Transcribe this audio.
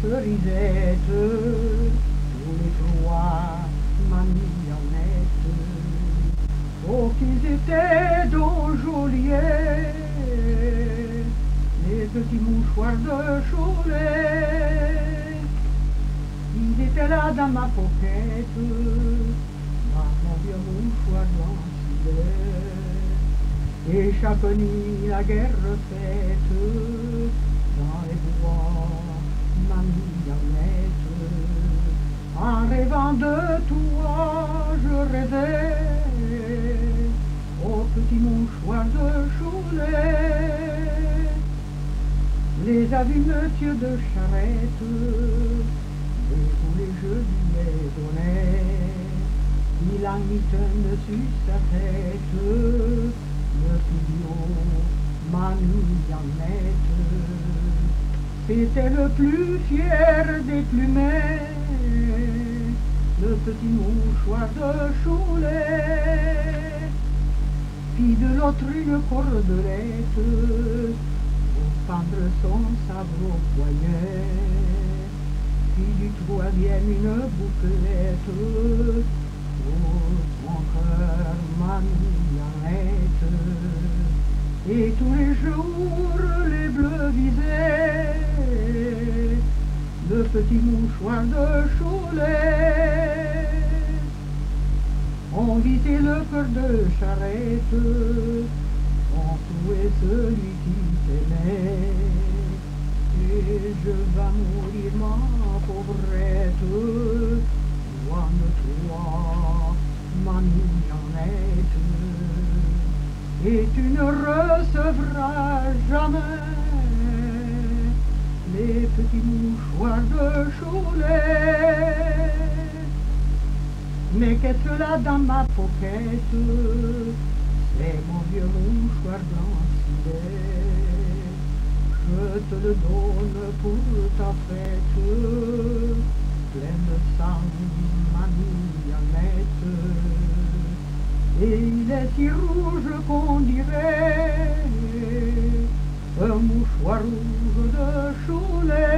cerisette, tous les trois, ma mignonnette. Oh, qu'ils étaient donc jolies, les petits mouchoirs de Cholet. Ils étaient là dans ma poquette, dans mon vieux mouchoir blanc. Et chaque nuit la guerre faite, dans les bois, ma mignonnette. En rêvant de toi, je rêvais au petit mouchoir de Cholet. Les a vus monsieur de Charette, et tous les jeux lui donnaient. Il a mis dessus sa tête, le pignon, ma mignonnette. C'était le plus fier des plumets, le petit mouchoir de Cholet. Puis de l'autre une cordelette, pour pendre son sabre au poignet. Puis du troisième une bouclette, pour mon cœur, ma mignonnette. Et tous les jours les bleus visaient le petit mouchoir de Cholet. On visait le cœur de Charette, on trouvait celui qui t'aimait. Et je vais mourir, ma pauvrette, loin de toi, ma mignonnette. Et tu ne recevras jamais les petits mouchoirs de Cholet. Mais qu'est-ce que là dans ma poquette? C'est mon vieux mouchoir blanc-civet. Je te le donne pour ta fête, pleine de sang, ma mignonnette. Et il est si rouge qu'on dirait un mouchoir rouge de Cholet.